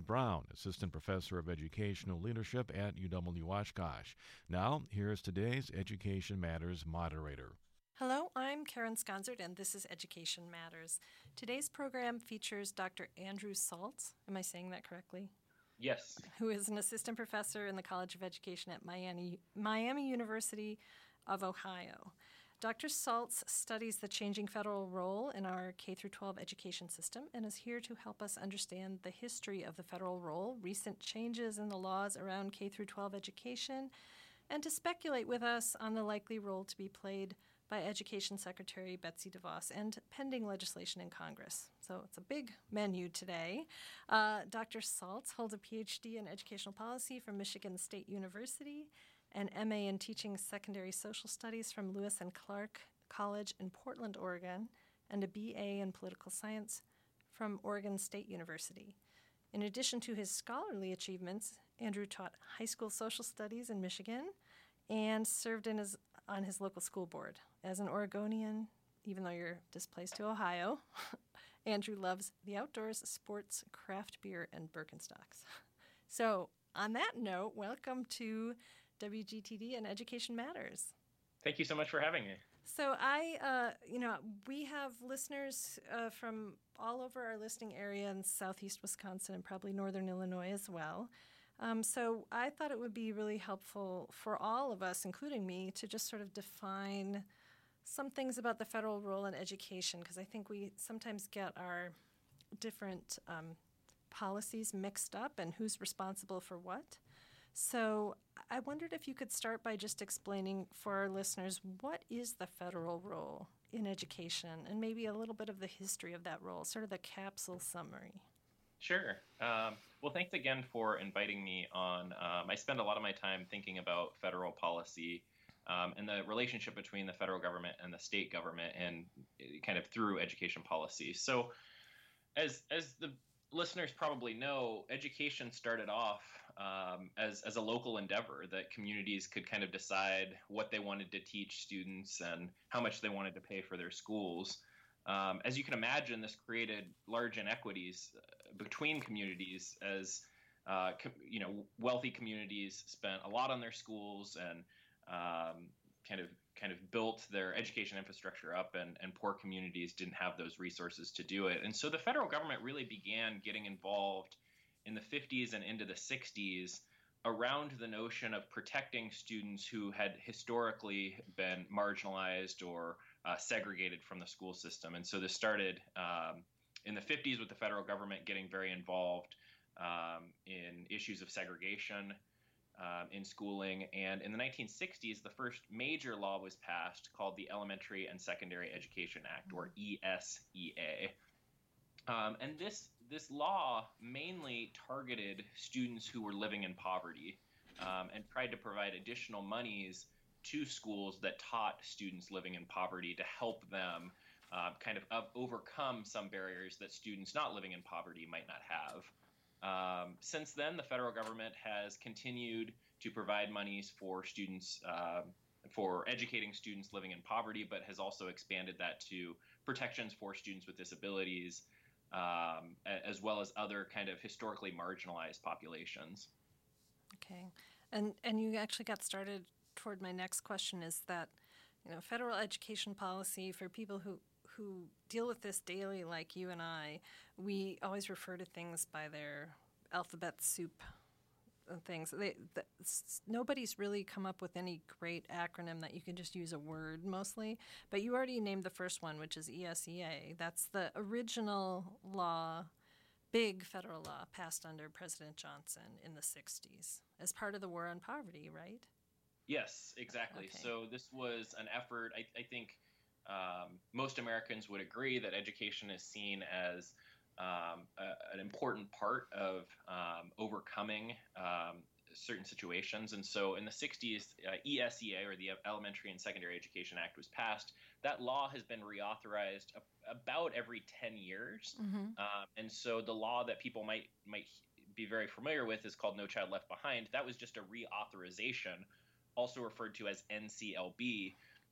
Brown, Assistant Professor of Educational Leadership at UW-Oshkosh. Now, here's today's Education Matters moderator. Hello, I'm Karen Sconzert, and this is Education Matters. Today's program features Dr. Andrew Saltz. Am I saying that correctly? Yes. Who is an assistant professor in the College of Education at Miami University of Ohio. Dr. Saltz studies the changing federal role in our K-12 education system and is here to help us understand the history of the federal role, recent changes in the laws around K-12 education, and to speculate with us on the likely role to be played by Education Secretary Betsy DeVos and pending legislation in Congress. So it's a big menu today. Dr. Saltz holds a PhD in educational policy from Michigan State University, an MA in teaching secondary social studies from Lewis and Clark College in Portland, Oregon, and a BA in political science from Oregon State University. In addition to his scholarly achievements, Andrew taught high school social studies in Michigan and served on his local school board. As an Oregonian, even though you're displaced to Ohio, Andrew loves the outdoors, sports, craft beer, and Birkenstocks. So on that note, welcome to WGTD and Education Matters. Thank you so much for having me. So we have listeners from all over our listening area in southeast Wisconsin and probably northern Illinois as well. So I thought it would be really helpful for all of us, including me, to just sort of define some things about the federal role in education, because I think we sometimes get our different policies mixed up and who's responsible for what. So I wondered if you could start by just explaining for our listeners, what is the federal role in education, and maybe a little bit of the history of that role, sort of the capsule summary. Sure. Well, thanks again for inviting me on. I spend a lot of my time thinking about federal policy and the relationship between the federal government and the state government, and kind of through education policy. So as the listeners probably know, education started off as a local endeavor that communities could kind of decide what they wanted to teach students and how much they wanted to pay for their schools. As you can imagine, this created large inequities between communities as, wealthy communities spent a lot on their schools and kind of built their education infrastructure up, and poor communities didn't have those resources to do it. And so the federal government really began getting involved in the 50s and into the 60s around the notion of protecting students who had historically been marginalized or segregated from the school system. And so this started in the 50s with the federal government getting very involved in issues of segregation in schooling. And in the 1960s, the first major law was passed called the Elementary and Secondary Education Act, or ESEA. And this law mainly targeted students who were living in poverty and tried to provide additional monies to schools that taught students living in poverty to help them kind of overcome some barriers that students not living in poverty might not have. Since then, the federal government has continued to provide monies for students, for educating students living in poverty, but has also expanded that to protections for students with disabilities, as well as other kind of historically marginalized populations. Okay. And you actually got started toward my next question, is that, federal education policy, for people who deal with this daily like you and I, we always refer to things by their alphabet soup and things. Nobody's really come up with any great acronym that you can just use a word mostly, but you already named the first one, which is ESEA. That's the original law, big federal law passed under President Johnson in the 60s as part of the war on poverty, right? Yes, exactly. Okay. So this was an effort, I think most Americans would agree that education is seen as an important part of overcoming certain situations. And so in the 60s, ESEA, or the Elementary and Secondary Education Act, was passed. That law has been reauthorized about every 10 years. Mm-hmm. And so the law that people might be very familiar with is called No Child Left Behind. That was just a reauthorization, also referred to as NCLB,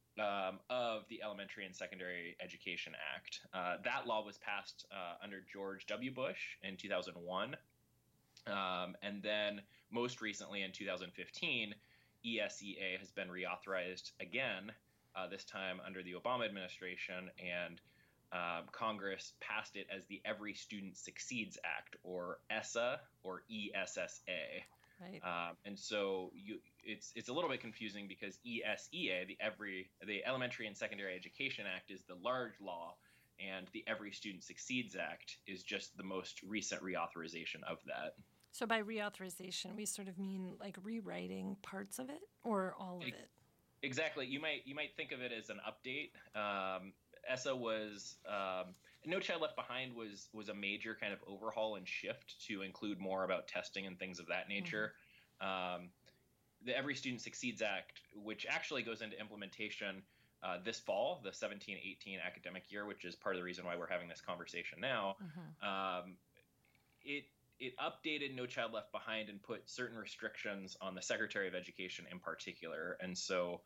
of the Elementary and Secondary Education Act. That law was passed under George W. Bush in 2001. And then most recently in 2015, ESEA has been reauthorized again, this time under the Obama administration, and Congress passed it as the Every Student Succeeds Act, or ESSA, or ESSA. Right. And so it's a little bit confusing because ESEA, the Elementary and Secondary Education Act, is the large law, and the Every Student Succeeds Act is just the most recent reauthorization of that. So by reauthorization, we sort of mean like rewriting parts of it or all of it? Exactly. You might think of it as an update. ESSA was No Child Left Behind was a major kind of overhaul and shift to include more about testing and things of that nature. Mm-hmm. The Every Student Succeeds Act, which actually goes into implementation this fall, the 17-18 academic year, which is part of the reason why we're having this conversation now. Mm-hmm. It updated No Child Left Behind and put certain restrictions on the Secretary of Education in particular. And so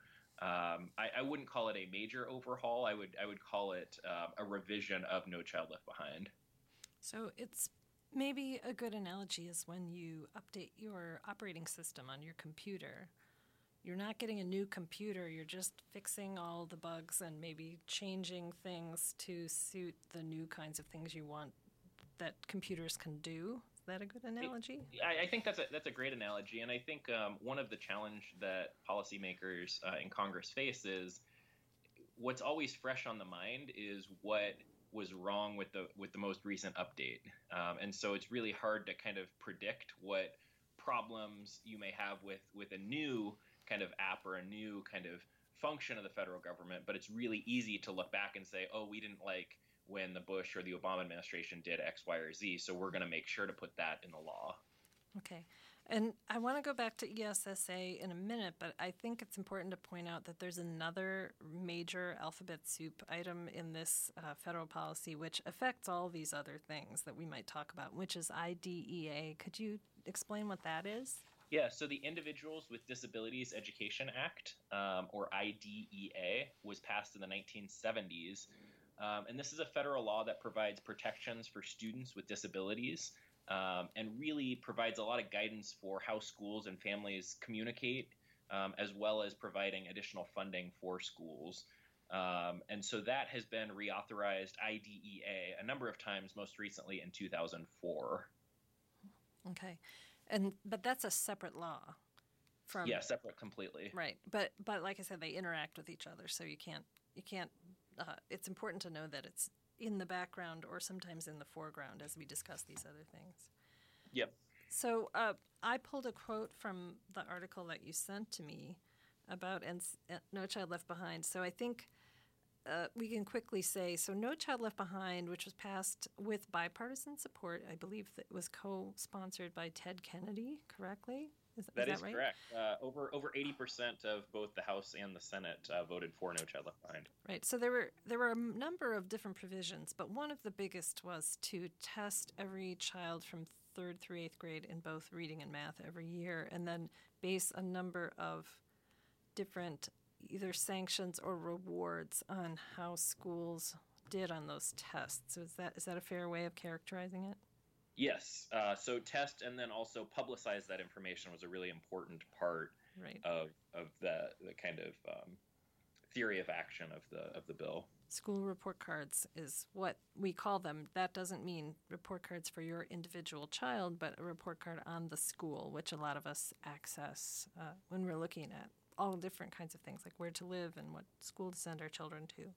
I wouldn't call it a major overhaul. I would call it a revision of No Child Left Behind. So it's maybe a good analogy is when you update your operating system on your computer. You're not getting a new computer. You're just fixing all the bugs and maybe changing things to suit the new kinds of things you want that computers can do. Is that a good analogy? I think that's a great analogy, and I think one of the challenge that policymakers in Congress face is what's always fresh on the mind is what was wrong with the most recent update, and so it's really hard to kind of predict what problems you may have with a new kind of app or a new kind of function of the federal government. But it's really easy to look back and say, oh, we didn't like when the Bush or the Obama administration did X, Y, or Z, so we're going to make sure to put that in the law. Okay. And I want to go back to ESSA in a minute, but I think it's important to point out that there's another major alphabet soup item in this federal policy which affects all these other things that we might talk about, which is IDEA. Could you explain what that is? Yeah, so the Individuals with Disabilities Education Act, or IDEA, was passed in the 1970s. And this is a federal law that provides protections for students with disabilities and really provides a lot of guidance for how schools and families communicate, as well as providing additional funding for schools. And so that has been reauthorized, IDEA, a number of times, most recently in 2004. Okay. But that's a separate law. Yeah, separate completely. Right. But like I said, they interact with each other, so you can't it's important to know that it's in the background or sometimes in the foreground as we discuss these other things. Yep. So I pulled a quote from the article that you sent to me about No Child Left Behind. So I think we can quickly say, so No Child Left Behind, which was passed with bipartisan support, I believe that was co-sponsored by Ted Kennedy, correctly? Is that is right? Correct. Over 80% of both the House and the Senate voted for No Child Left Behind. Right. So there were a number of different provisions, but one of the biggest was to test every child from 3rd through 8th grade in both reading and math every year, and then base a number of different either sanctions or rewards on how schools did on those tests. So is that a fair way of characterizing it? Yes. So test and then also publicize that information was a really important part of the kind of theory of action of the bill. School report cards is what we call them. That doesn't mean report cards for your individual child, but a report card on the school, which a lot of us access when we're looking at all different kinds of things, like where to live and what school to send our children to.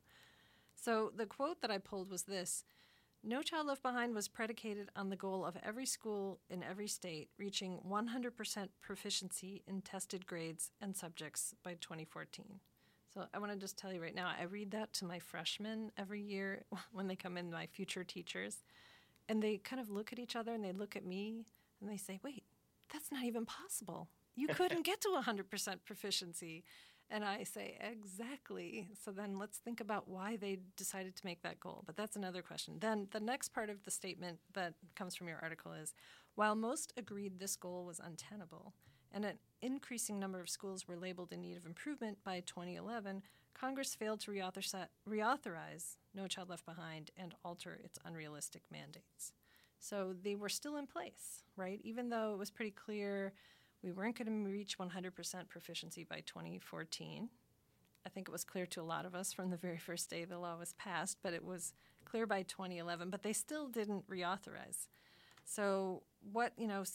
So the quote that I pulled was this: No Child Left Behind was predicated on the goal of every school in every state reaching 100% proficiency in tested grades and subjects by 2014. So I want to just tell you right now, I read that to my freshmen every year when they come in, my future teachers, and they kind of look at each other and they look at me and they say, wait, that's not even possible. You couldn't get to 100% proficiency. And I say, exactly. So then let's think about why they decided to make that goal. But that's another question. Then the next part of the statement that comes from your article is, while most agreed this goal was untenable and an increasing number of schools were labeled in need of improvement by 2011, Congress failed to reauthorize No Child Left Behind and alter its unrealistic mandates. So they were still in place, right? Even though it was pretty clear we weren't going to reach 100% proficiency by 2014. I think it was clear to a lot of us from the very first day the law was passed, but it was clear by 2011, but they still didn't reauthorize. So what is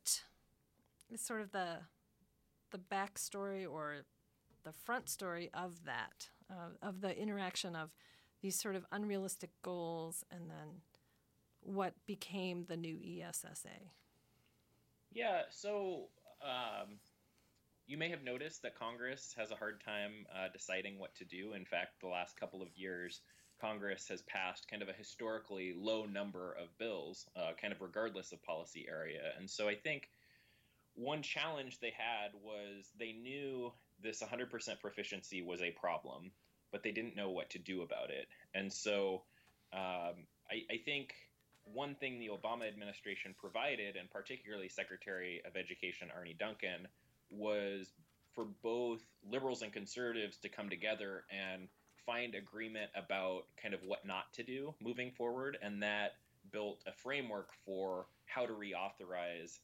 sort of the backstory or the front story of that, of the interaction of these sort of unrealistic goals and then what became the new ESSA? Yeah, so you may have noticed that Congress has a hard time deciding what to do. In fact, the last couple of years, Congress has passed kind of a historically low number of bills, kind of regardless of policy area. And so I think one challenge they had was they knew this 100% proficiency was a problem, but they didn't know what to do about it. And so I think one thing the Obama administration provided, and particularly Secretary of Education Arne Duncan, was for both liberals and conservatives to come together and find agreement about kind of what not to do moving forward. And that built a framework for how to reauthorize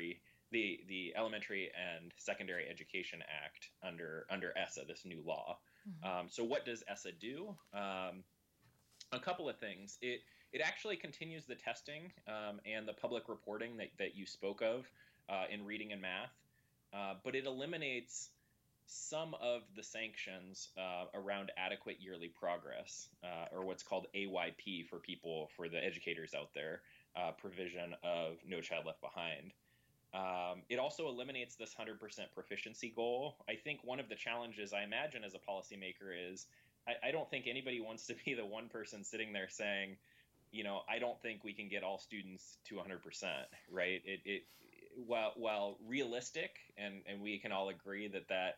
the Elementary and Secondary Education Act under ESSA, this new law. Mm-hmm. So what does ESSA do? A couple of things. It actually continues the testing and the public reporting that you spoke of in reading and math, but it eliminates some of the sanctions around adequate yearly progress, or what's called AYP for the educators out there, provision of No Child Left Behind. It also eliminates this 100% proficiency goal. I think one of the challenges I imagine as a policymaker is I don't think anybody wants to be the one person sitting there saying, I don't think we can get all students to 100%, right? While realistic, and we can all agree that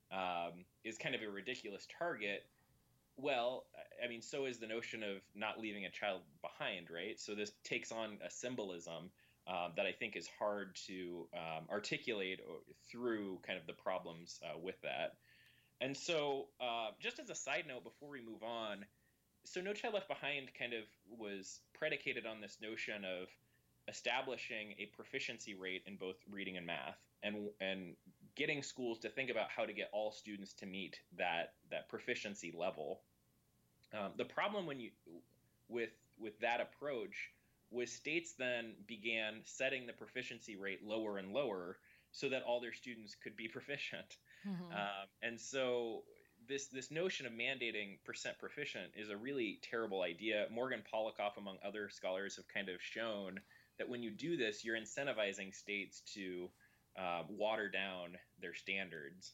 is kind of a ridiculous target, well, I mean, so is the notion of not leaving a child behind, right? So this takes on a symbolism that I think is hard to articulate through kind of the problems with that. And so just as a side note, before we move on, so No Child Left Behind kind of was predicated on this notion of establishing a proficiency rate in both reading and math, and getting schools to think about how to get all students to meet that proficiency level. The problem with that approach was states then began setting the proficiency rate lower and lower so that all their students could be proficient. Mm-hmm. And so this notion of mandating percent proficient is a really terrible idea. Morgan Polikoff, among other scholars, have kind of shown that when you do this, you're incentivizing states to water down their standards.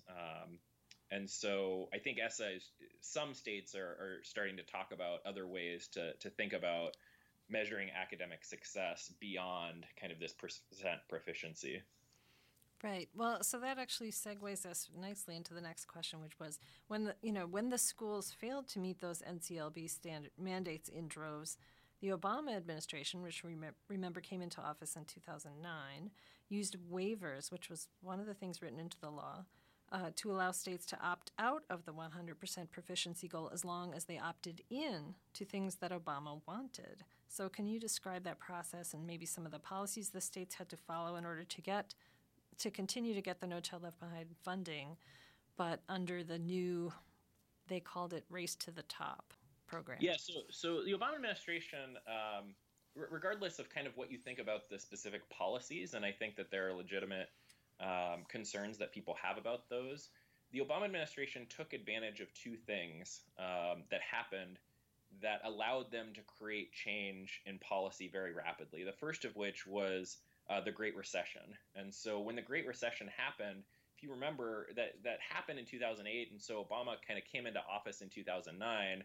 And so I think ESSA some states are starting to talk about other ways to think about measuring academic success beyond kind of this percent proficiency. Right. Well, so that actually segues us nicely into the next question, which was when the schools failed to meet those NCLB standard mandates in droves, the Obama administration, which remember came into office in 2009, used waivers, which was one of the things written into the law, to allow states to opt out of the 100% proficiency goal as long as they opted in to things that Obama wanted. So can you describe that process and maybe some of the policies the states had to follow in order to continue to get the No Child Left Behind funding, but under the new, they called it Race to the Top program? Yeah, so the Obama administration, regardless of kind of what you think about the specific policies, and I think that there are legitimate concerns that people have about those, the Obama administration took advantage of two things that happened that allowed them to create change in policy very rapidly. The first of which was the Great Recession. And so when the Great Recession happened, if you remember, that happened in 2008, and so Obama kind of came into office in 2009,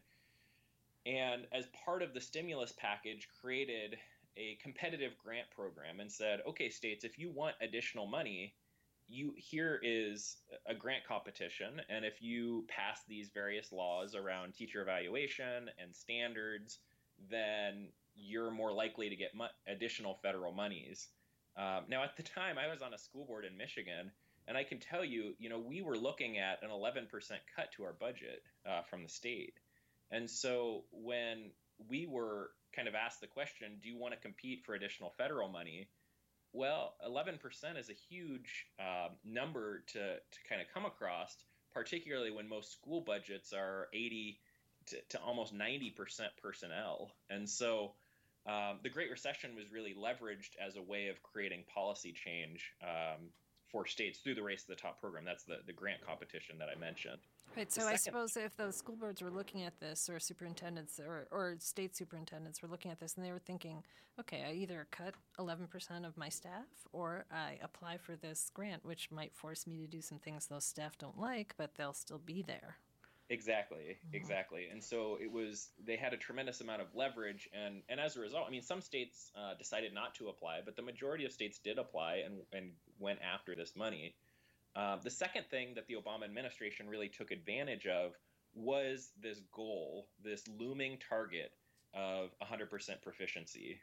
and as part of the stimulus package created a competitive grant program and said, okay, states, if you want additional money, here is a grant competition, and if you pass these various laws around teacher evaluation and standards, then you're more likely to get additional federal monies. Now, at the time, I was on a school board in Michigan, and I can tell you, we were looking at an 11% cut to our budget from the state. And so when we were kind of ask the question, do you want to compete for additional federal money? Well, 11% is a huge number to kind of come across, particularly when most school budgets are 80 to almost 90% personnel. And so the Great Recession was really leveraged as a way of creating policy change for states through the Race to the Top program. That's the grant competition that I mentioned. Right, so I suppose if those school boards were looking at this, or superintendents or state superintendents were looking at this, and they were thinking, okay, I either cut 11% of my staff or I apply for this grant, which might force me to do some things those staff don't like, but they'll still be there. Exactly. And so they had a tremendous amount of leverage. And as a result, I mean, some states decided not to apply, but the majority of states did apply and went after this money. The second thing that the Obama administration really took advantage of was this goal, this looming target of 100% proficiency,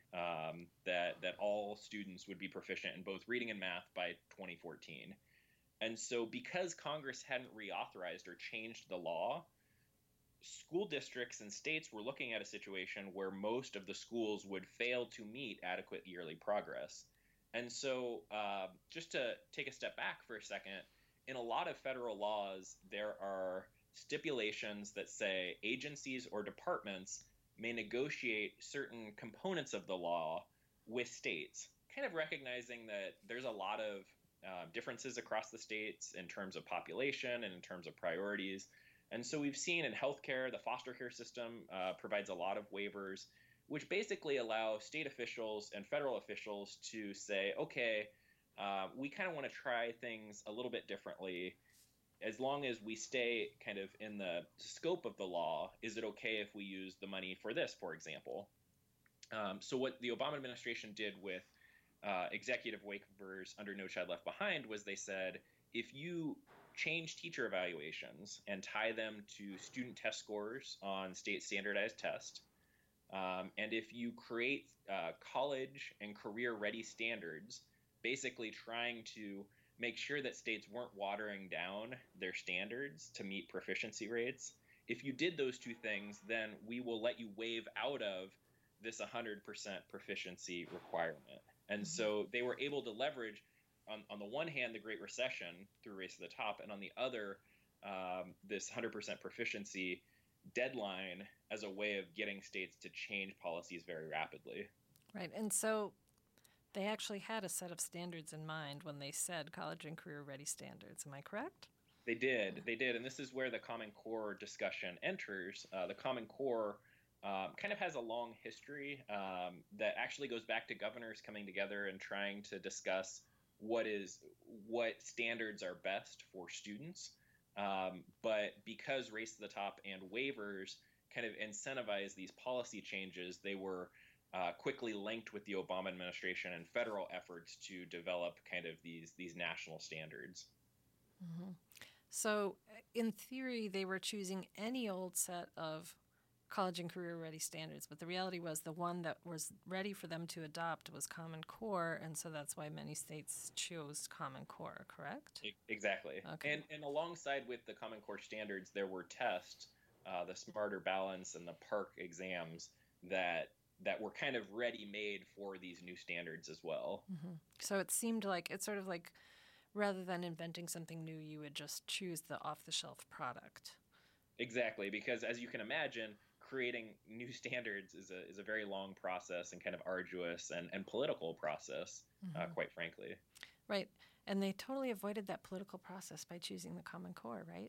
that all students would be proficient in both reading and math by 2014. And so because Congress hadn't reauthorized or changed the law, school districts and states were looking at a situation where most of the schools would fail to meet adequate yearly progress. And so just to take a step back for a second, in a lot of federal laws, there are stipulations that say agencies or departments may negotiate certain components of the law with states, kind of recognizing that there's a lot of differences across the states in terms of population and in terms of priorities. And so we've seen in healthcare, the foster care system provides a lot of waivers, which basically allow state officials and federal officials to say, okay, we kind of want to try things a little bit differently. As long as we stay kind of in the scope of the law, is it okay if we use the money for this, for example? So what the Obama administration did with executive waivers under No Child Left Behind was they said, if you change teacher evaluations and tie them to student test scores on state standardized tests, and if you create college and career-ready standards, basically trying to make sure that states weren't watering down their standards to meet proficiency rates, if you did those two things, then we will let you waive out of this 100% proficiency requirement. And so they were able to leverage, on the one hand, the Great Recession through Race to the Top, and on the other, this 100% proficiency deadline as a way of getting states to change policies very rapidly. Right. And so they actually had a set of standards in mind when they said college and career ready standards. Am I correct? They did. And this is where the Common Core discussion enters. The Common Core kind of has a long history that actually goes back to governors coming together and trying to discuss what standards are best for students. But because Race to the Top and waivers kind of incentivize these policy changes, they were quickly linked with the Obama administration and federal efforts to develop kind of these national standards. Mm-hmm. So in theory, they were choosing any old set of college and career ready standards, but the reality was the one that was ready for them to adopt was Common Core, and so that's why many states chose Common Core, correct? Exactly. Okay. And alongside with the Common Core standards, there were tests, the Smarter Balance and the PARCC exams that were kind of ready-made for these new standards as well. Mm-hmm. So it seemed like, it's sort of like, rather than inventing something new, you would just choose the off-the-shelf product. Exactly, because as you can imagine, creating new standards is a very long process and kind of arduous and political process, quite frankly. Right. And they totally avoided that political process by choosing the Common Core, right?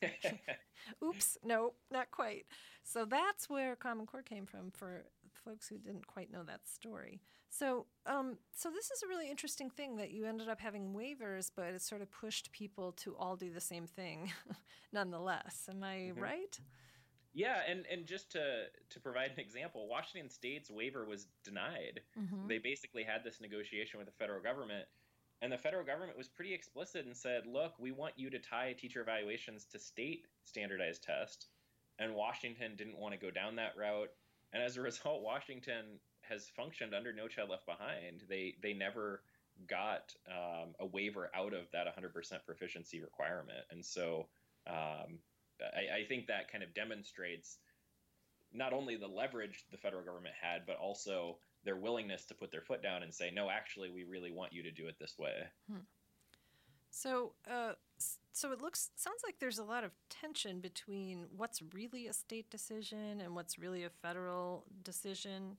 Oops, no, not quite. So that's where Common Core came from for folks who didn't quite know that story. So so this is a really interesting thing that you ended up having waivers, but it sort of pushed people to all do the same thing nonetheless. Am I right? Yeah, and just to provide an example, Washington State's waiver was denied. They basically had this negotiation with the federal government, and the federal government was pretty explicit and said, look, we want you to tie teacher evaluations to state standardized tests. And Washington didn't want to go down that route. And as a result, Washington has functioned under No Child Left Behind. They never got a waiver out of that 100% proficiency requirement. And so I think that kind of demonstrates not only the leverage the federal government had, but also their willingness to put their foot down and say, no, actually, we really want you to do it this way. So, so it sounds like there's a lot of tension between what's really a state decision and what's really a federal decision.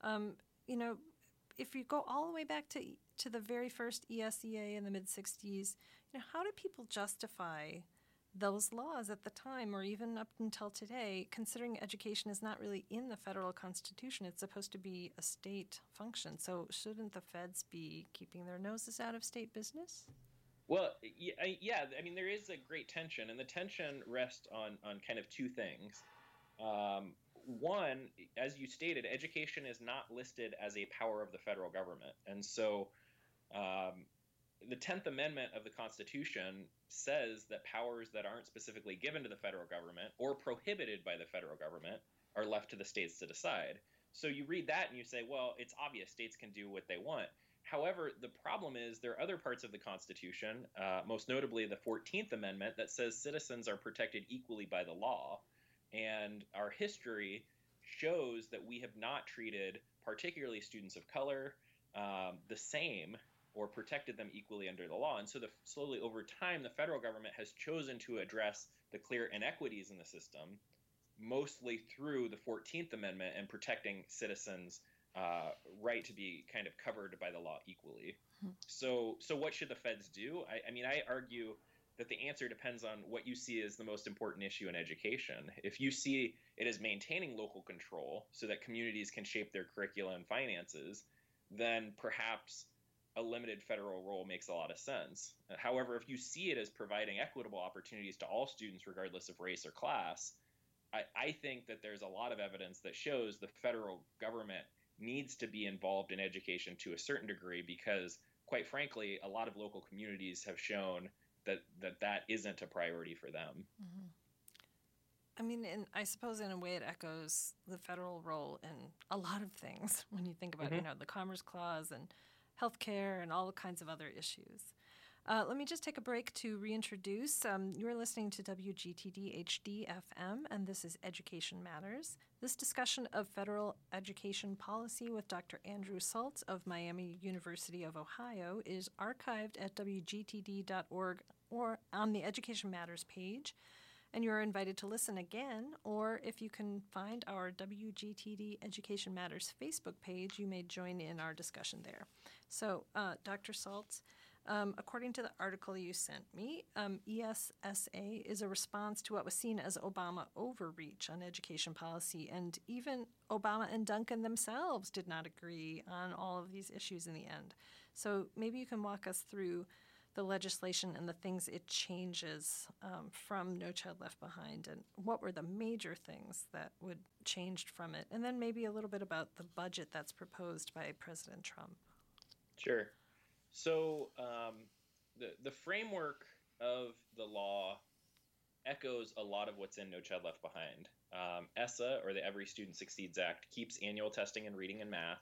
If you go all the way back to the very first ESEA in the mid-'60s, how do people justify those laws at the time or even up until today, considering education is not really in the federal constitution? It's supposed to be a state function. So shouldn't the feds be keeping their noses out of state business? Well, yeah. I mean, there is a great tension, and the tension rests on kind of two things. One, as you stated, education is not listed as a power of the federal government. And so the 10th Amendment of the Constitution says that powers that aren't specifically given to the federal government or prohibited by the federal government are left to the states to decide. So you read that and you say, well, it's obvious states can do what they want. However, the problem is there are other parts of the Constitution, most notably the 14th Amendment, that says citizens are protected equally by the law. And our history shows that we have not treated particularly students of color the same or protected them equally under the law. And so slowly over time, the federal government has chosen to address the clear inequities in the system, mostly through the 14th Amendment and protecting citizens' right to be kind of covered by the law equally. So what should the feds do? I mean, I argue that the answer depends on what you see as the most important issue in education. If you see it as maintaining local control so that communities can shape their curricula and finances, then perhaps a limited federal role makes a lot of sense. However, if you see it as providing equitable opportunities to all students regardless of race or class, I think that there's a lot of evidence that shows the federal government needs to be involved in education to a certain degree because, quite frankly, a lot of local communities have shown that isn't a priority for them. Mm-hmm. I mean, and I suppose in a way it echoes the federal role in a lot of things when you think about, the Commerce Clause and healthcare and all kinds of other issues. Let me just take a break to reintroduce. You're listening to WGTD HD FM, and this is Education Matters. This discussion of federal education policy with Dr. Andrew Saltz of Miami University of Ohio is archived at WGTD.org or on the Education Matters page. And you're invited to listen again, or if you can find our WGTD Education Matters Facebook page, you may join in our discussion there. So, Dr. Saltz, according to the article you sent me, ESSA is a response to what was seen as Obama overreach on education policy, and even Obama and Duncan themselves did not agree on all of these issues in the end. So maybe you can walk us through the legislation and the things it changes from No Child Left Behind, and what were the major things that would change from it, and then maybe a little bit about the budget that's proposed by President Trump. Sure. So the framework of the law echoes a lot of what's in No Child Left Behind. ESSA, or the Every Student Succeeds Act, keeps annual testing in reading and math,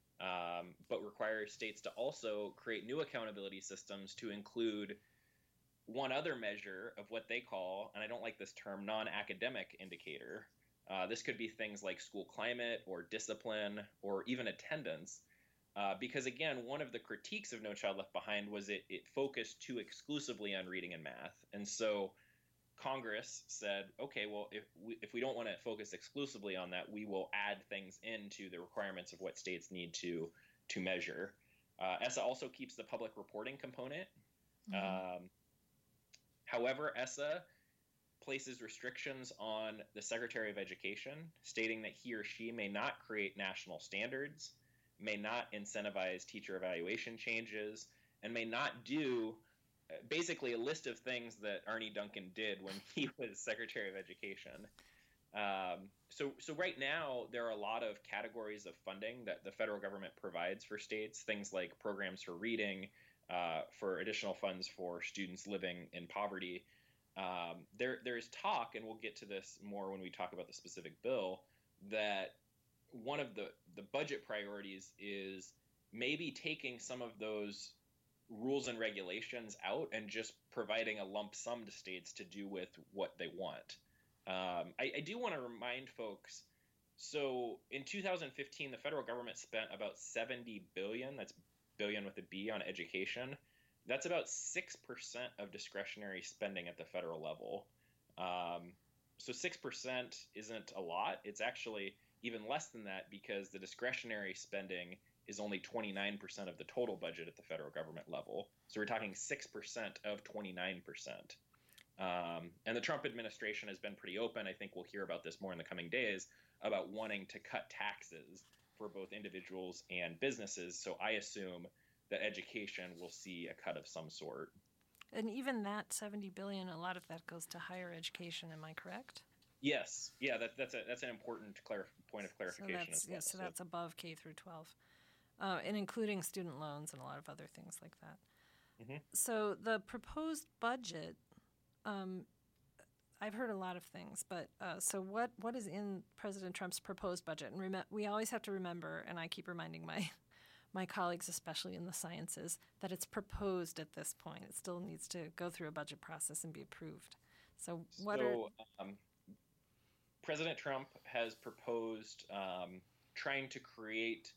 but requires states to also create new accountability systems to include one other measure of what they call, and I don't like this term, non-academic indicator. This could be things like school climate or discipline or even attendance. Because, again, one of the critiques of No Child Left Behind was it focused too exclusively on reading and math. And so Congress said, okay, well, if we don't want to focus exclusively on that, we will add things into the requirements of what states need to measure. ESSA also keeps the public reporting component. Mm-hmm. However, ESSA places restrictions on the Secretary of Education, stating that he or she may not create national standards, may not incentivize teacher evaluation changes, and may not do basically a list of things that Arne Duncan did when he was Secretary of Education. So right now, there are a lot of categories of funding that the federal government provides for states, things like programs for reading, for additional funds for students living in poverty. There is talk, and we'll get to this more when we talk about the specific bill, that one of the budget priorities is maybe taking some of those rules and regulations out and just providing a lump sum to states to do with what they want. I do want to remind folks So in 2015, the federal government spent about 70 billion. That's billion with a B on education. That's about 6% of discretionary spending at the federal level. Um, so 6% isn't a lot. It's actually even less than that because the discretionary spending is only 29% of the total budget at the federal government level. So we're talking 6% of 29%. And the Trump administration has been pretty open. I think we'll hear about this more in the coming days about wanting to cut taxes for both individuals and businesses. So I assume that education will see a cut of some sort. And even that 70 billion, a lot of that goes to higher education. Am I correct? Yes, yeah, that's an important point of clarification as well. Yeah, so that's above K through 12, and including student loans and a lot of other things like that. Mm-hmm. So the proposed budget, I've heard a lot of things, but so what is in President Trump's proposed budget? And we always have to remember, and I keep reminding my colleagues, especially in the sciences, that it's proposed at this point. It still needs to go through a budget process and be approved. So President Trump has proposed trying to create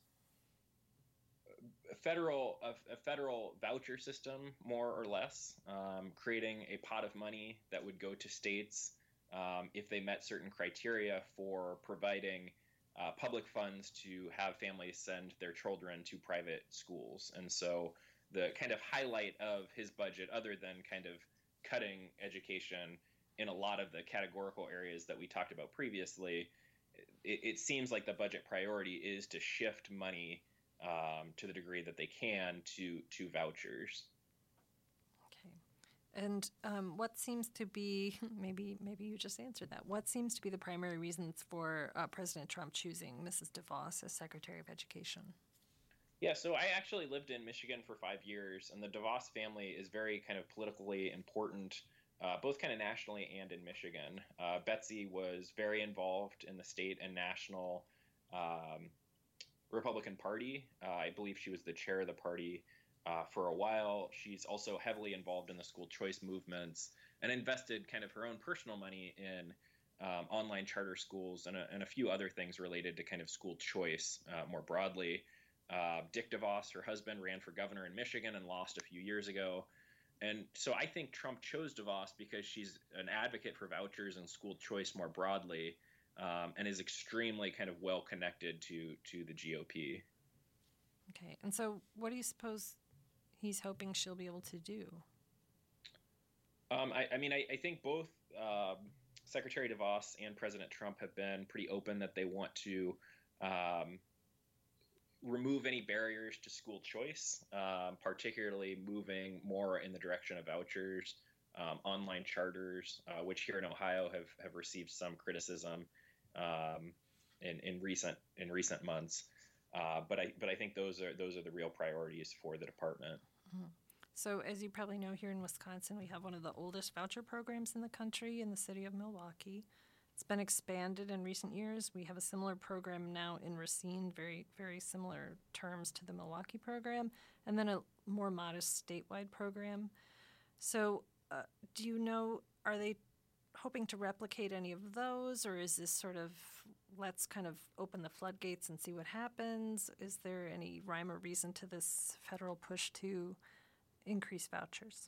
a federal voucher system, more or less, creating a pot of money that would go to states if they met certain criteria for providing public funds to have families send their children to private schools. And so the kind of highlight of his budget, other than kind of cutting education in a lot of the categorical areas that we talked about previously, it seems like the budget priority is to shift money to the degree that they can to vouchers. Okay. And what seems to be, maybe you just answered that, what seems to be the primary reasons for President Trump choosing Mrs. DeVos as Secretary of Education? Yeah, so I actually lived in Michigan for 5 years, and the DeVos family is very kind of politically important, both kind of nationally and in Michigan. Betsy was very involved in the state and national Republican Party. I believe she was the chair of the party for a while. She's also heavily involved in the school choice movements and invested kind of her own personal money in online charter schools and a few other things related to kind of school choice more broadly. Dick DeVos, her husband, ran for governor in Michigan and lost a few years ago. And so I think Trump chose DeVos because she's an advocate for vouchers and school choice more broadly, and is extremely kind of well connected to the GOP. Okay. And so what do you suppose he's hoping she'll be able to do? I think both Secretary DeVos and President Trump have been pretty open that they want to remove any barriers to school choice, particularly moving more in the direction of vouchers, online charters, which here in Ohio have received some criticism in recent months. But I think those are the real priorities for the department. Mm-hmm. So as you probably know, here in Wisconsin, we have one of the oldest voucher programs in the country in the city of Milwaukee. It's been expanded in recent years. We have a similar program now in Racine, very, very similar terms to the Milwaukee program, and then a more modest statewide program. So do you know, are they hoping to replicate any of those, or is this sort of, let's kind of open the floodgates and see what happens? Is there any rhyme or reason to this federal push to increase vouchers?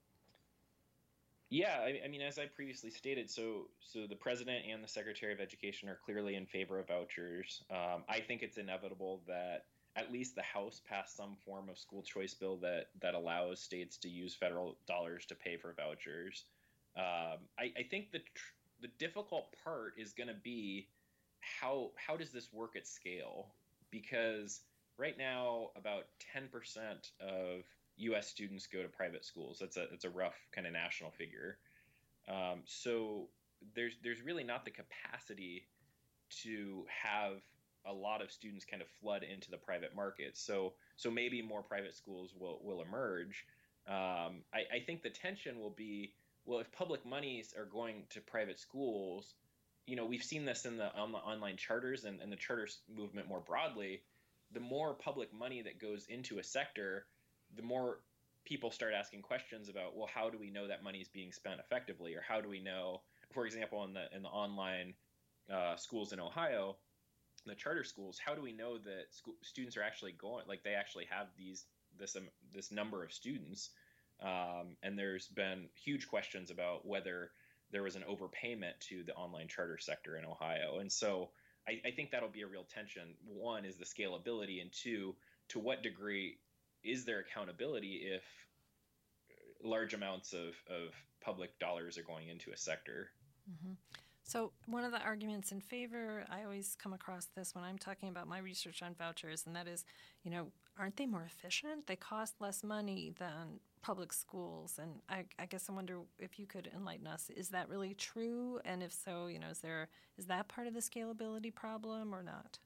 Yeah, I mean, as I previously stated, so the president and the Secretary of Education are clearly in favor of vouchers. I think it's inevitable that at least the House pass some form of school choice bill that allows states to use federal dollars to pay for vouchers. I think the difficult part is going to be how does this work at scale? Because right now, about 10% of U.S. students go to private schools. That's a rough kind of national figure. So there's really not the capacity to have a lot of students kind of flood into the private market. So maybe more private schools will emerge. I think the tension will be, well, if public monies are going to private schools, we've seen this on the online charters and the charter movement more broadly. The more public money that goes into a sector, the more people start asking questions about, well, how do we know that money is being spent effectively? Or how do we know, for example, in the online schools in Ohio, the charter schools, how do we know that students are actually going, like they actually have this number of students? And there's been huge questions about whether there was an overpayment to the online charter sector in Ohio. And so I think that'll be a real tension. One is the scalability, and two, to what degree is there accountability if large amounts of public dollars are going into a sector? Mm-hmm. So one of the arguments in favor, I always come across this when I'm talking about my research on vouchers, and that is, aren't they more efficient? They cost less money than public schools. And I guess I wonder if you could enlighten us. Is that really true? And if so, is that part of the scalability problem or not?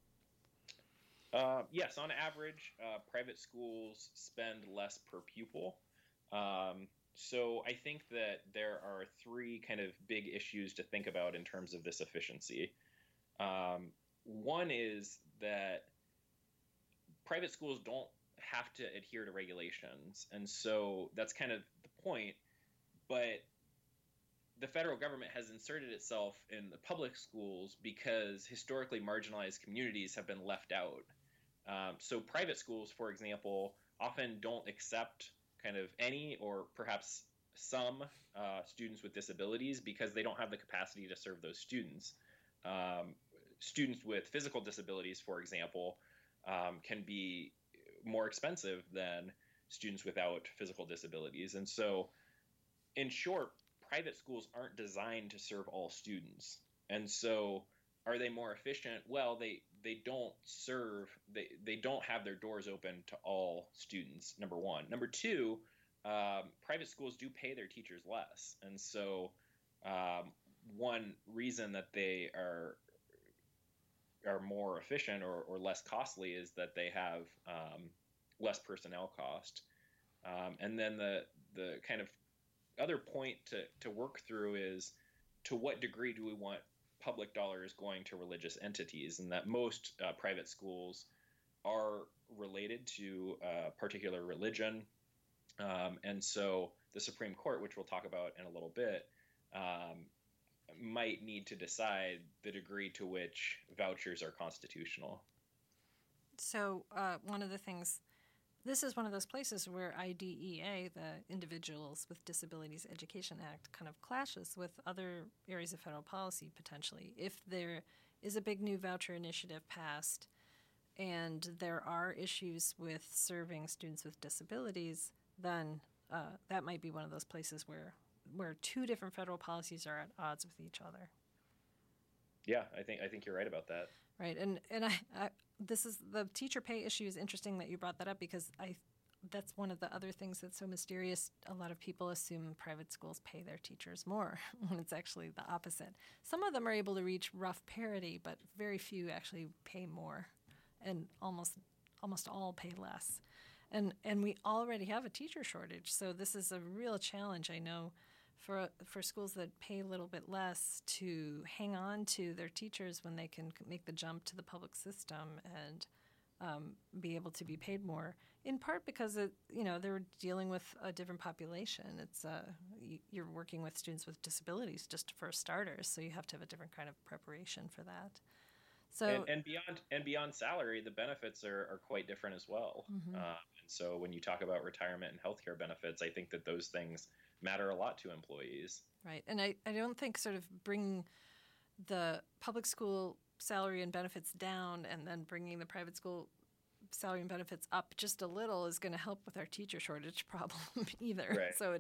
Yes, on average, private schools spend less per pupil. So I think that there are three kind of big issues to think about in terms of this efficiency. One is that private schools don't have to adhere to regulations, and so that's kind of the point. But the federal government has inserted itself in the public schools because historically marginalized communities have been left out. So private schools, for example, often don't accept kind of any or perhaps some students with disabilities because they don't have the capacity to serve those students. Students with physical disabilities, for example, can be more expensive than students without physical disabilities. And so, in short, private schools aren't designed to serve all students. And so, are they more efficient? Well, they don't serve, they don't have their doors open to all students, number one. Number two, private schools do pay their teachers less. And so one reason that they are more efficient or less costly is that they have less personnel cost. And then the kind of other point to work through is, to what degree do we want public dollars going to religious entities? And that most private schools are related to a particular religion. And so the Supreme Court, which we'll talk about in a little bit, might need to decide the degree to which vouchers are constitutional. So one of the things, this is one of those places where IDEA, the Individuals with Disabilities Education Act, kind of clashes with other areas of federal policy potentially. If there is a big new voucher initiative passed and there are issues with serving students with disabilities, then that might be one of those places where two different federal policies are at odds with each other. Yeah, I think you're right about that. Right, and I this is the teacher pay issue is interesting that you brought that up, because that's one of the other things that's so mysterious. A lot of people assume private schools pay their teachers more when it's actually the opposite. Some of them are able to reach rough parity, but very few actually pay more, and almost all pay less. And we already have a teacher shortage, so this is a real challenge, I know, for schools that pay a little bit less to hang on to their teachers when they can make the jump to the public system and be able to be paid more, in part because they're dealing with a different population. It's you're working with students with disabilities, just for starters, so you have to have a different kind of preparation for that. So and beyond salary, the benefits are quite different as well. Mm-hmm. And so when you talk about retirement and healthcare benefits, I think that those things matter a lot to employees. Right, and I don't think sort of bringing the public school salary and benefits down and then bringing the private school salary and benefits up just a little is going to help with our teacher shortage problem either. Right. So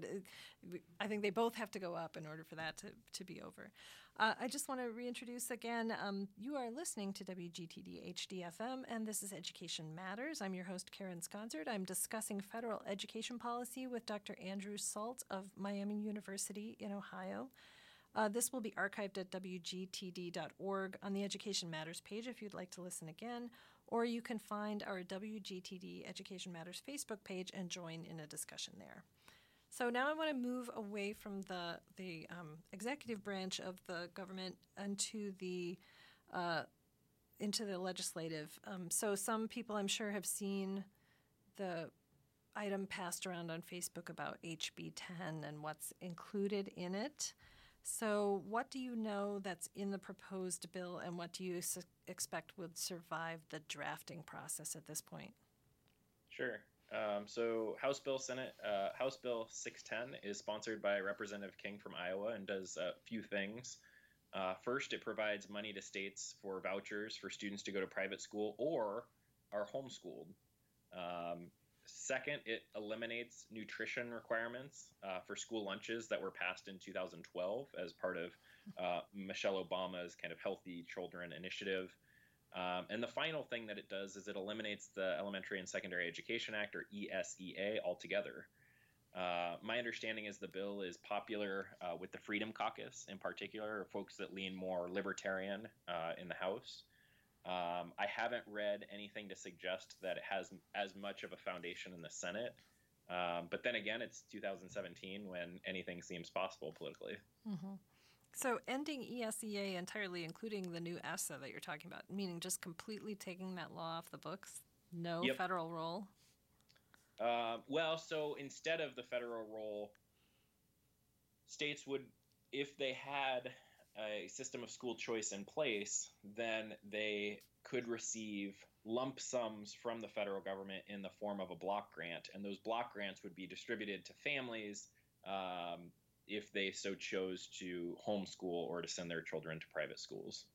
I think they both have to go up in order for that to be over. I just want to reintroduce again, you are listening to WGTD HD-FM, and this is Education Matters. I'm your host, Karen Sconzert. I'm discussing federal education policy with Dr. Andrew Salt of Miami University in Ohio. This will be archived at WGTD.org on the Education Matters page if you'd like to listen again, or you can find our WGTD Education Matters Facebook page and join in a discussion there. So now I want to move away from the executive branch of the government into the legislative. So some people, I'm sure, have seen the item passed around on Facebook about HB 10 and what's included in it. So, what do you know that's in the proposed bill, and what do you expect would survive the drafting process at this point? Sure. So House Bill 610 is sponsored by Representative King from Iowa and does a few things. First, it provides money to states for vouchers for students to go to private school or are homeschooled. Second, it eliminates nutrition requirements for school lunches that were passed in 2012 as part of Michelle Obama's kind of Healthy Children initiative. And the final thing that it does is it eliminates the Elementary and Secondary Education Act, or ESEA, altogether. My understanding is the bill is popular with the Freedom Caucus in particular, or folks that lean more libertarian in the House. I haven't read anything to suggest that it has as much of a foundation in the Senate. But then again, it's 2017 when anything seems possible politically. Mm-hmm. So ending ESEA entirely, including the new ESSA that you're talking about, meaning just completely taking that law off the books? No Yep. federal role? Well, so instead of the federal role, states would, if they had a system of school choice in place, then they could receive lump sums from the federal government in the form of a block grant, and those block grants would be distributed to families if they so chose to homeschool or to send their children to private schools.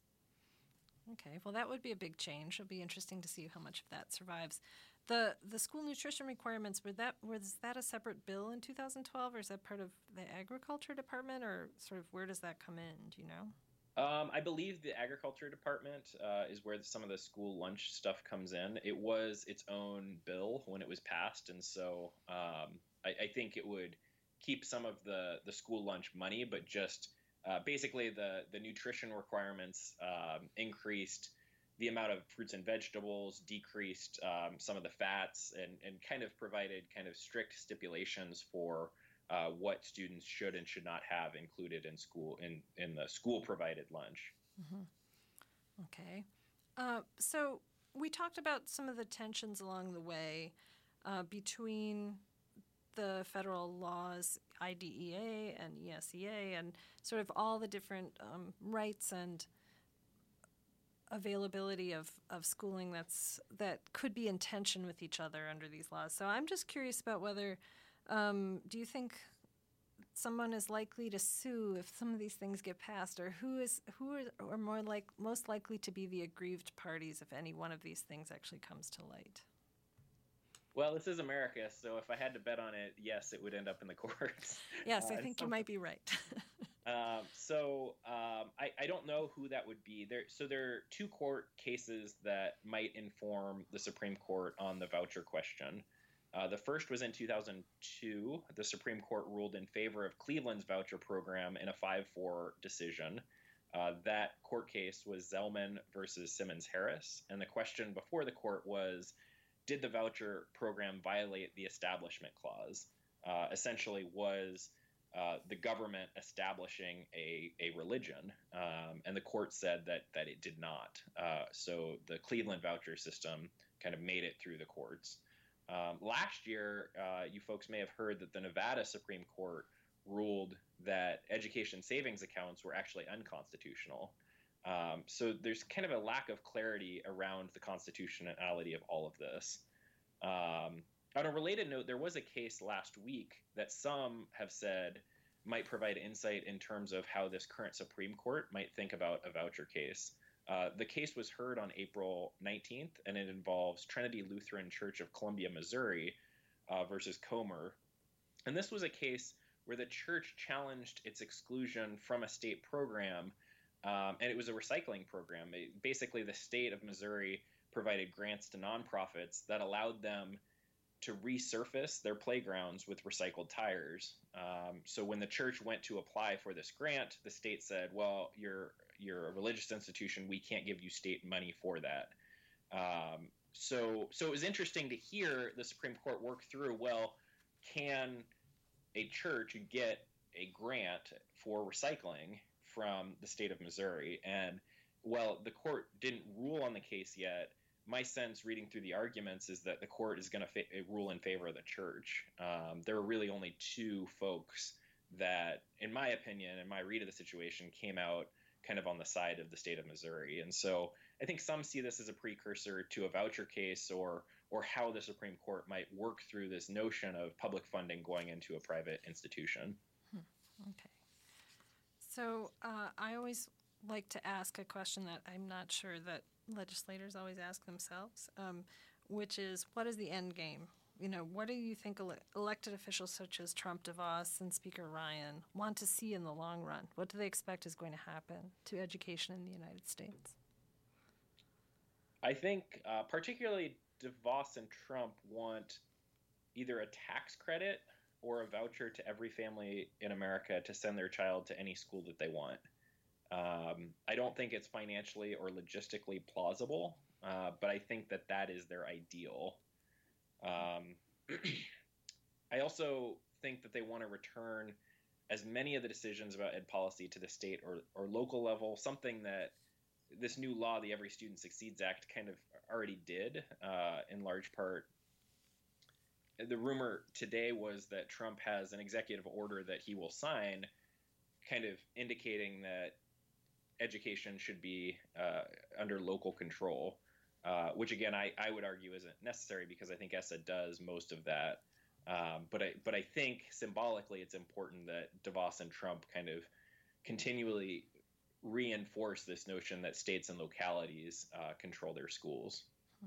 Okay, well, that would be a big change. It'll be interesting to see how much of that survives. The school nutrition requirements, was that a separate bill in 2012, or is that part of the Agriculture Department, or sort of where does that come in? Do you know? I believe the Agriculture Department is where some of the school lunch stuff comes in. It was its own bill when it was passed, and so I think it would keep some of the school lunch money, but just basically the nutrition requirements increased the amount of fruits and vegetables, decreased some of the fats, and kind of provided kind of strict stipulations for what students should and should not have included in school in the school provided lunch. Mm-hmm. Okay. So we talked about some of the tensions along the way between the federal laws, IDEA and ESEA, and sort of all the different rights and availability of schooling that could be in tension with each other under these laws. So I'm just curious about whether, do you think someone is likely to sue if some of these things get passed, or who are most likely to be the aggrieved parties if any one of these things actually comes to light? Well, this is America, so if I had to bet on it, yes, it would end up in the courts. Yes, I think you might be right. I don't know who that would be. There are two court cases that might inform the Supreme Court on the voucher question. The first was in 2002. The Supreme Court ruled in favor of Cleveland's voucher program in a 5-4 decision. That court case was Zellman versus Simmons-Harris, and the question before the court was, did the voucher program violate the Establishment Clause? Essentially, was the government establishing a religion? And the court said that it did not. So the Cleveland voucher system kind of made it through the courts. Last year, you folks may have heard that the Nevada Supreme Court ruled that education savings accounts were actually unconstitutional. So there's kind of a lack of clarity around the constitutionality of all of this. On a related note, there was a case last week that some have said might provide insight in terms of how this current Supreme Court might think about a voucher case. The case was heard on April 19th, and it involves Trinity Lutheran Church of Columbia, Missouri versus Comer. And this was a case where the church challenged its exclusion from a state program, and it was a recycling program. Basically, the state of Missouri provided grants to nonprofits that allowed them to resurface their playgrounds with recycled tires. So when the church went to apply for this grant, the state said, well, you're a religious institution. We can't give you state money for that. So it was interesting to hear the Supreme Court work through, well, can a church get a grant for recycling from the state of Missouri? And while the court didn't rule on the case yet, my sense reading through the arguments is that the court is going to rule in favor of the church. There are really only two folks that, in my opinion and my read of the situation, came out kind of on the side of the state of Missouri. And so I think some see this as a precursor to a voucher case or how the Supreme Court might work through this notion of public funding going into a private institution. Okay. So I always like to ask a question that I'm not sure that legislators always ask themselves, which is, what is the end game? What do you think elected officials such as Trump, DeVos, and Speaker Ryan want to see in the long run? What do they expect is going to happen to education in the United States? I think particularly DeVos and Trump want either a tax credit or a voucher to every family in America to send their child to any school that they want. I don't think it's financially or logistically plausible, but I think that is their ideal. I also think that they want to return as many of the decisions about ed policy to the state or local level, something that this new law, the Every Student Succeeds Act, kind of already did in large part. The rumor today was that Trump has an executive order that he will sign kind of indicating that education should be under local control, which again, I would argue isn't necessary because I think ESSA does most of that. But I think symbolically it's important that DeVos and Trump kind of continually reinforce this notion that states and localities control their schools.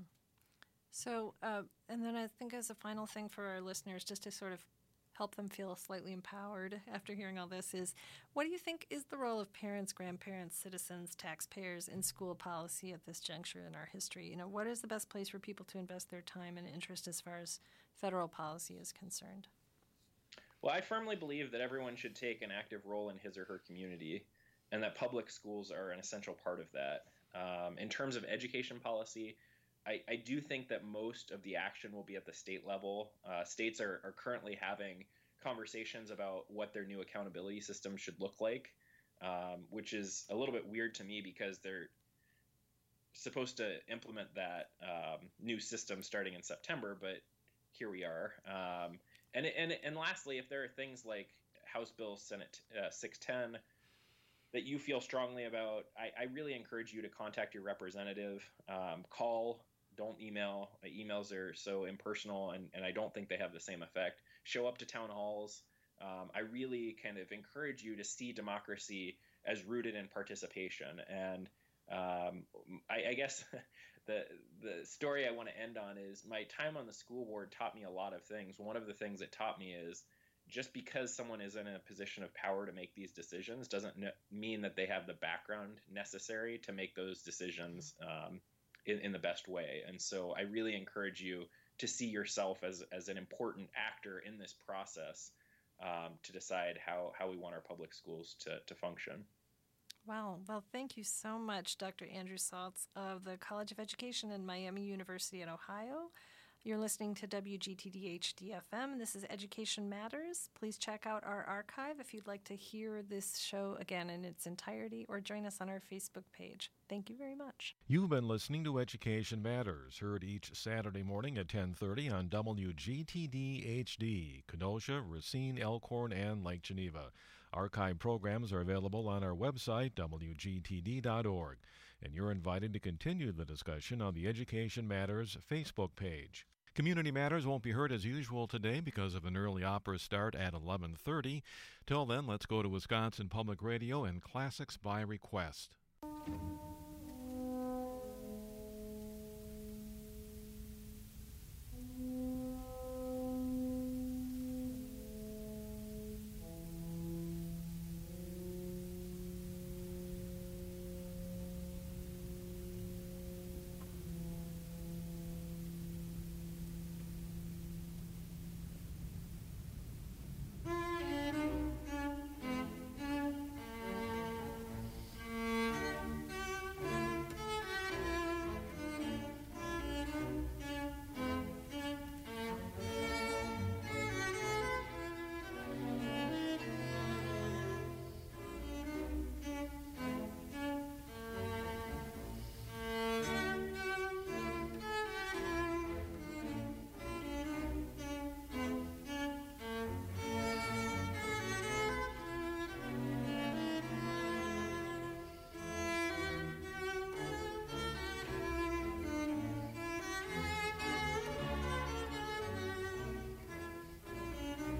So, and then I think as a final thing for our listeners, just to sort of help them feel slightly empowered after hearing all this, is what do you think is the role of parents, grandparents, citizens, taxpayers in school policy at this juncture in our history? What is the best place for people to invest their time and interest as far as federal policy is concerned? Well, I firmly believe that everyone should take an active role in his or her community, and that public schools are an essential part of that. In terms of education policy, I do think that most of the action will be at the state level. States are currently having conversations about what their new accountability system should look like, which is a little bit weird to me because they're supposed to implement that new system starting in September, but here we are. And lastly, if there are things like House Bill Senate 610 that you feel strongly about, I really encourage you to contact your representative. Call, don't email. Emails are so impersonal, and I don't think they have the same effect. Show up to town halls. I really kind of encourage you to see democracy as rooted in participation. And I guess the story I want to end on is my time on the school board taught me a lot of things. One of the things it taught me is just because someone is in a position of power to make these decisions doesn't mean that they have the background necessary to make those decisions in the best way. And so I really encourage you to see yourself as an important actor in this process to decide how we want our public schools to function. Wow. Well, thank you so much, Dr. Andrew Saltz of the College of Education in Miami University in Ohio. You're listening to WGTD HD-FM. This is Education Matters. Please check out our archive if you'd like to hear this show again in its entirety or join us on our Facebook page. Thank you very much. You've been listening to Education Matters, heard each Saturday morning at 10:30 on WGTD HD, Kenosha, Racine, Elkhorn, and Lake Geneva. Archive programs are available on our website, WGTD.org, and you're invited to continue the discussion on the Education Matters Facebook page. Community Matters won't be heard as usual today because of an early opera start at 11:30. Till then, let's go to Wisconsin Public Radio and Classics by Request.